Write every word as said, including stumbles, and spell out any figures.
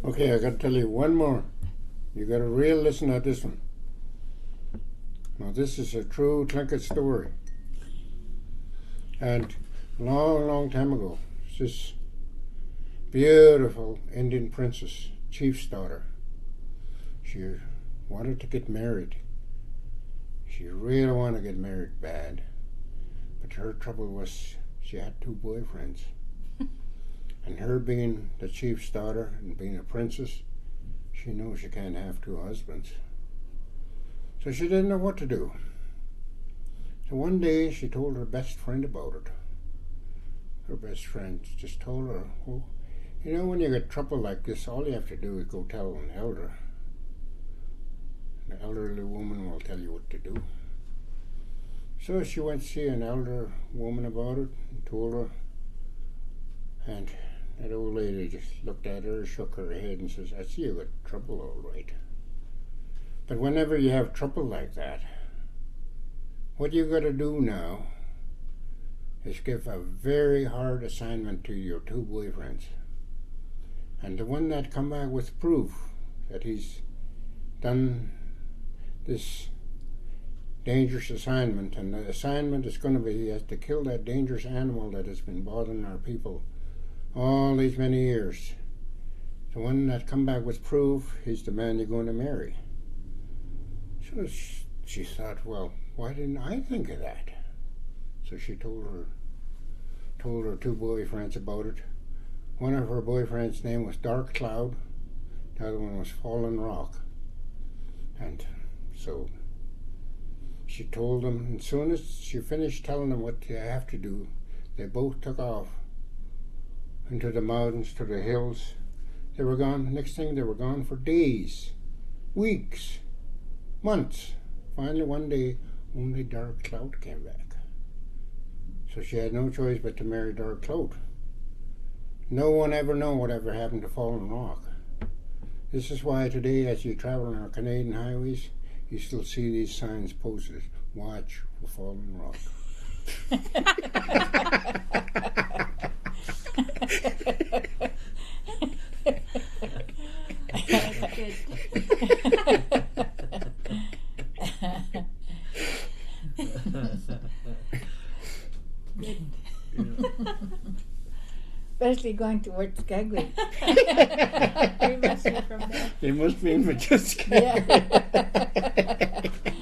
Okay, I gotta tell you one more. You gotta real listen to this one. Now this is a true Tlingit story. And long, long time ago, this beautiful Indian princess, chief's daughter, she wanted to get married. She really wanted to get married bad. But her trouble was she had two boyfriends. And her being the chief's daughter and being a princess, she knows she can't have two husbands. So she didn't know what to do. So one day she told her best friend about it. Her best friend just told her, oh, you know, when you get trouble like this, all you have to do is go tell an elder. An elderly woman will tell you what to do. So she went to see an elder woman about it and told her. And that old lady just looked at her, shook her head and says, I see you got trouble all right. But whenever you have trouble like that, what you got to do now is give a very hard assignment to your two boyfriends. And the one that come back with proof that he's done this dangerous assignment, and the assignment is going to be he has to kill that dangerous animal that has been bothering our people all these many years. The one that come back with proof, he's the man you're going to marry. So she, she thought, well, why didn't I think of that? So she told her, told her two boyfriends about it. One of her boyfriends' name was Dark Cloud. The other one was Fallen Rock. And so she told them, and as soon as she finished telling them what they have to do, they both took off into the mountains, to the hills. They were gone. Next thing, they were gone for days, weeks, months. Finally, one day, only Dark Cloud came back. So she had no choice but to marry Dark Cloud. No one ever know whatever happened to Fallen Rock. This is why today, as you travel on our Canadian highways, you still see these signs posted, watch for Fallen Rock. Especially going towards Skagway. We must be from there. They must be in Majestic. Yeah.